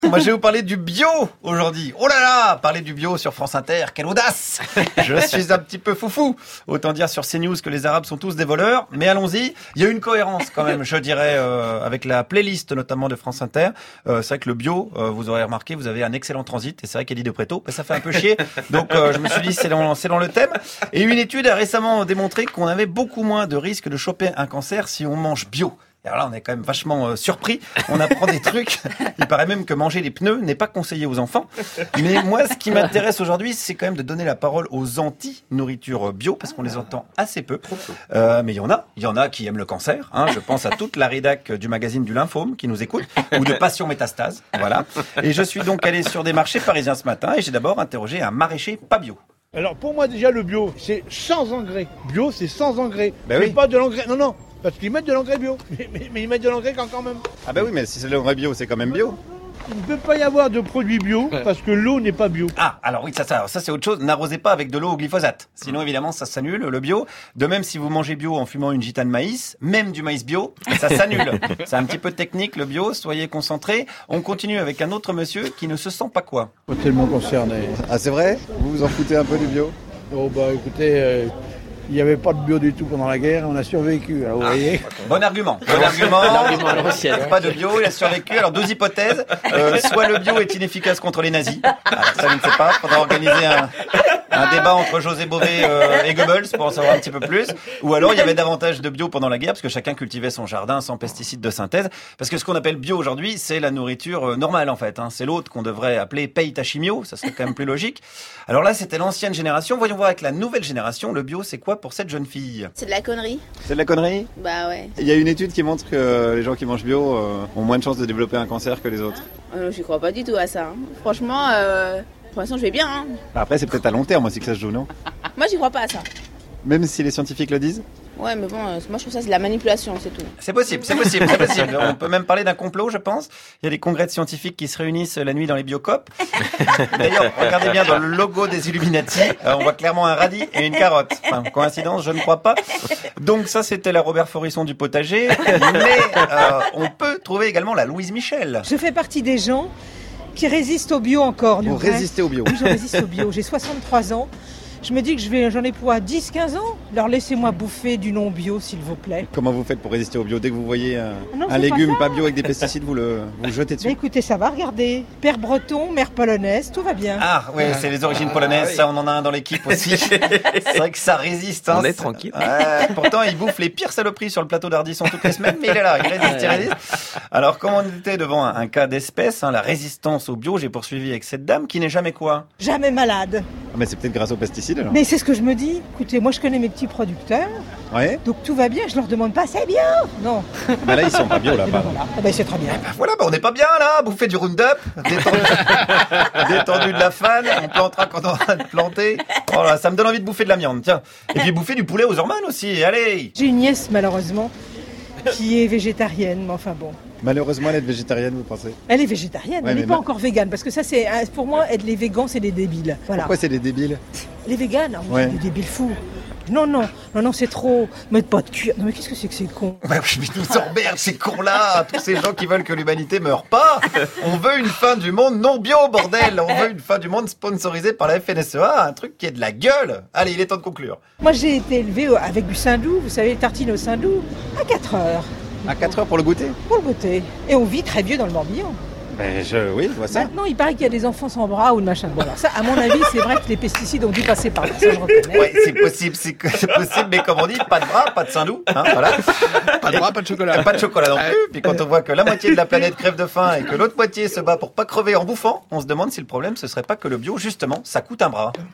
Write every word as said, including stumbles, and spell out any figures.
Moi, je vais vous parler du bio aujourd'hui. Oh là là, parler du bio sur France Inter, quelle audace! Je suis un petit peu foufou. Autant dire sur CNews que les Arabes sont tous des voleurs. Mais allons-y, il y a une cohérence quand même, je dirais, euh, avec la playlist notamment de France Inter. Euh, c'est vrai que le bio, euh, vous aurez remarqué, vous avez un excellent transit. Et c'est vrai qu'Eddie de Préto, bah, ça fait un peu chier. Donc euh, je me suis dit, c'est dans, c'est dans le thème. Et une étude a récemment démontré qu'on avait beaucoup moins de risques de choper un cancer si on mange bio. Et alors là, on est quand même vachement euh, surpris. On apprend des trucs. Il paraît même que manger les pneus n'est pas conseillé aux enfants. Mais moi, ce qui m'intéresse aujourd'hui, c'est quand même de donner la parole aux anti-nourriture bio, parce qu'on les entend assez peu. Euh, mais il y en a. Il y en a qui aiment le cancer. Hein. Je pense à toute la rédac du magazine du Lymphome qui nous écoute, ou de Passion Métastase. Voilà. Et je suis donc allé sur des marchés parisiens ce matin et j'ai d'abord interrogé un maraîcher pas bio. Alors pour moi déjà le bio, c'est sans engrais. Bio, c'est sans engrais. Ben c'est oui. pas de l'engrais. Non, non. Parce qu'ils mettent de l'engrais bio. Mais, mais, mais ils mettent de l'engrais quand, quand même. Ah bah oui, mais si c'est l'engrais bio, c'est quand même bio. Il ne peut pas y avoir de produits bio parce que l'eau n'est pas bio. Ah, alors oui, ça, ça, ça c'est autre chose. N'arrosez pas avec de l'eau au glyphosate. Sinon, évidemment, ça s'annule, le bio. De même, si vous mangez bio en fumant une gitane maïs, même du maïs bio, ça s'annule. C'est un petit peu technique, le bio. Soyez concentrés. On continue avec un autre monsieur qui ne se sent pas quoi. Pas tellement concerné. Ah c'est vrai? Vous vous en foutez un peu du bio? Oh bah écoutez, euh, il n'y avait pas de bio du tout pendant la guerre, on a survécu. Alors vous voyez. Bon argument. Bon argument. Pas de bio, il a survécu. Alors deux hypothèses. Euh, soit le bio est inefficace contre les nazis. Alors ça, je ne sais pas. Faudra organiser un, un débat entre José Bové euh, et Goebbels pour en savoir un petit peu plus. Ou alors il y avait davantage de bio pendant la guerre parce que chacun cultivait son jardin sans pesticides de synthèse. Parce que ce qu'on appelle bio aujourd'hui, c'est la nourriture euh, normale en fait. Hein. C'est l'autre qu'on devrait appeler paye ta chimio. Ça serait quand même plus logique. Alors là, c'était l'ancienne génération. Voyons voir avec la nouvelle génération. Le bio, c'est quoi pour cette jeune fille? C'est de la connerie. C'est de la connerie? Bah ouais. Il y a une étude qui montre que les gens qui mangent bio euh, ont moins de chances de développer un cancer que les autres. Euh, je crois pas du tout à ça. hein. Franchement, euh, pour l'instant, je vais bien. hein. Après c'est peut-être à long terme aussi que ça se joue, non? Moi, j'y crois pas à ça. Même si les scientifiques le disent? Ouais, mais bon, euh, moi, je trouve ça, c'est de la manipulation, c'est tout. C'est possible, c'est possible, c'est possible. On peut même parler d'un complot, je pense. Il y a des congrès de scientifiques qui se réunissent la nuit dans les biocopes. D'ailleurs, regardez bien dans le logo des Illuminati, euh, on voit clairement un radis et une carotte. Enfin, coïncidence, je ne crois pas. Donc ça, c'était la Robert Forisson du potager. Mais euh, on peut trouver également la Louise Michel. Je fais partie des gens qui résistent au bio encore. Vous nous, hein. résistez au bio? Oui, je résiste au bio. J'ai soixante-trois ans. Je me dis que je vais, j'en ai pour à dix quinze ans. Alors laissez-moi bouffer du non-bio, s'il vous plaît. Comment vous faites pour résister au bio? Dès que vous voyez un, Non, un c'est légume pas pas, ça. bio avec des pesticides, vous le vous jetez dessus? Mais écoutez, ça va, regardez. Père breton, mère polonaise, tout va bien. Ah oui, c'est les origines polonaises, ça on en a un dans l'équipe aussi. C'est vrai que ça résiste. Hein. On est tranquille. Ouais, pourtant, il bouffe les pires saloperies sur le plateau d'Ardisson toutes les semaines, mais il est là, il résiste, il résiste. Alors, comme on était devant un, un cas d'espèce, hein, la résistance au bio, j'ai poursuivi avec cette dame qui n'est jamais quoi? Jamais malade. Ah, mais c'est peut-être grâce aux pesticides alors? Mais c'est ce que je me dis. Écoutez, moi je connais mes petits producteurs, Ouais. donc tout va bien. Je leur demande pas, c'est bio. Non. Bah là ils sont pas bio Et ben là-bas. voilà. Ah ben, c'est très bien. Bah voilà, bah on n'est pas bien là, bouffer du Roundup, détendu, détendu de la fan, on plantera quand on aura de planter. Oh là, ça me donne envie de bouffer de la viande, tiens. Et puis bouffer du poulet aux hormones aussi, allez. J'ai une nièce, malheureusement, qui est végétarienne, mais enfin bon. Malheureusement elle est végétarienne, vous pensez? Elle est végétarienne, Ouais, elle n'est mais pas ma- encore végane, parce que ça, c'est pour moi, être les végans, c'est des débiles. Voilà. Pourquoi c'est des débiles? Les véganes, ah oui, Ouais. des débiles fous. Non, non, non, non, c'est trop. Mettre pas de cuir. Non, mais qu'est-ce que c'est que ces cons? Bah oui, mais nous emmerde ces cons-là, tous ces gens qui veulent que l'humanité meure pas. On veut une fin du monde non bio, bordel. On veut une fin du monde sponsorisée par la F N S E A, un truc qui est de la gueule. Allez, il est temps de conclure. Moi, j'ai été élevée au- avec du saindoux, vous savez, les tartines au saindoux, à quatre heures, À quatre heures pour le goûter? pour le goûter. Et on vit très vieux dans le Morbihan. Ben je, oui, je vois ça. Maintenant, il paraît qu'il y a des enfants sans bras ou de machin. Bon, alors ça, à mon avis, c'est vrai que les pesticides ont dû passer par là. Ça, je reconnais. Ouais, c'est possible, c'est c'est possible, mais comme on dit, pas de bras, pas de saindoux, hein, voilà. Pas de bras, pas de chocolat. Pas de chocolat non plus. Puis quand on voit que la moitié de la planète crève de faim et que l'autre moitié se bat pour pas crever en bouffant, on se demande si le problème ce serait pas que le bio, justement, ça coûte un bras.